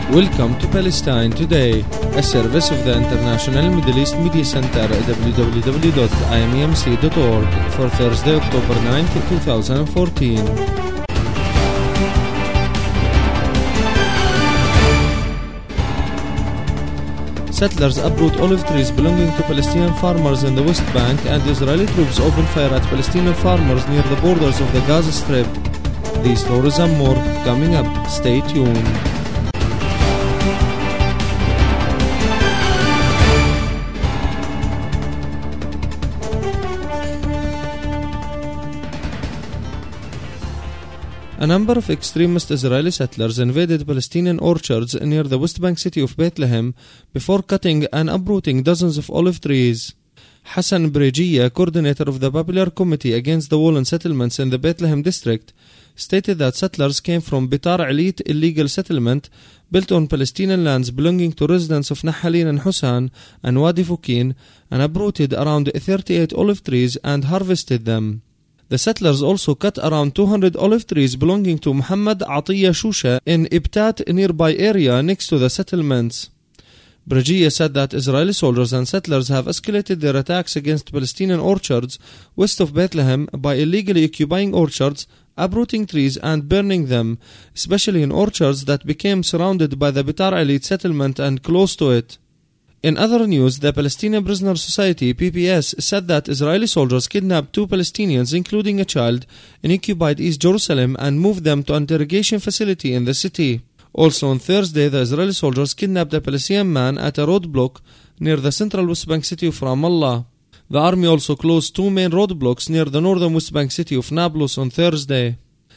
Welcome to Palestine Today, a service of the International Middle East Media Center at www.imemc.org for Thursday, October 9th, 2014. Settlers uproot olive trees belonging to Palestinian farmers in the West Bank, and Israeli troops open fire at Palestinian farmers near the borders of the Gaza Strip. These stories and more coming up. Stay tuned. A number of extremist Israeli settlers invaded Palestinian orchards near the West Bank city of Bethlehem before cutting and uprooting dozens of olive trees. Hassan Brejiya, coordinator of the Popular Committee Against the Wall and Settlements in the Bethlehem district, stated that settlers came from Bitar Alit illegal settlement built on Palestinian lands belonging to residents of Nahalin and Hussan and Wadi Fukin, and uprooted around 38 olive trees and harvested them. The settlers also cut around 200 olive trees belonging to Muhammad Atiyah Shusha in Ibtat, a nearby area next to the settlements. Brejiya said that Israeli soldiers and settlers have escalated their attacks against Palestinian orchards west of Bethlehem by illegally occupying orchards, uprooting trees and burning them, especially in orchards that became surrounded by the Bitar Alit settlement and close to it. In other news, the Palestinian Prisoner Society (PPS) said that Israeli soldiers kidnapped 2 Palestinians, including a child, in occupied East Jerusalem and moved them to an interrogation facility in the city. Also on Thursday, the Israeli soldiers kidnapped a Palestinian man at a roadblock near the central West Bank city of Ramallah. The army also closed 2 main roadblocks near the northern West Bank city of Nablus on Thursday.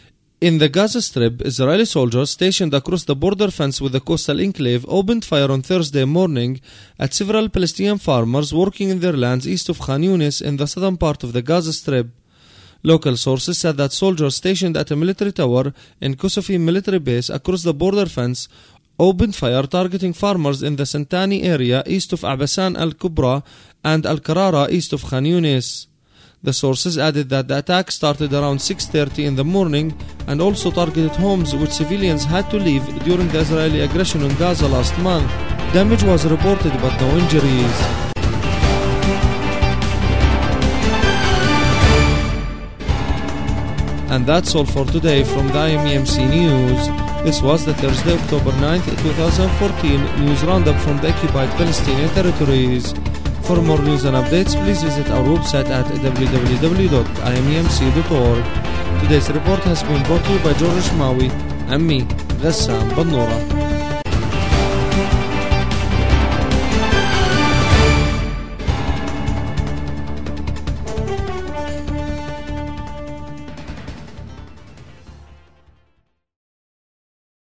In the Gaza Strip, Israeli soldiers stationed across the border fence with the coastal enclave opened fire on Thursday morning at several Palestinian farmers working in their lands east of Khan Yunis in the southern part of the Gaza Strip. Local sources said that soldiers stationed at a military tower in Kosofi military base across the border fence opened fire targeting farmers in the Santani area east of Abasan al-Kubra and Al-Karara east of Khan Yunis. The sources added that the attack started around 6:30 in the morning and also targeted homes which civilians had to leave during the Israeli aggression on Gaza last month. Damage was reported but no injuries. And that's all for today from the IMEMC News. This was the Thursday, October 9th, 2014 news roundup from the occupied Palestinian territories. For more news and updates, please visit our website at www.imemc.org. Today's report has been brought to you by George Shmawi and me, Ghassan Bannura.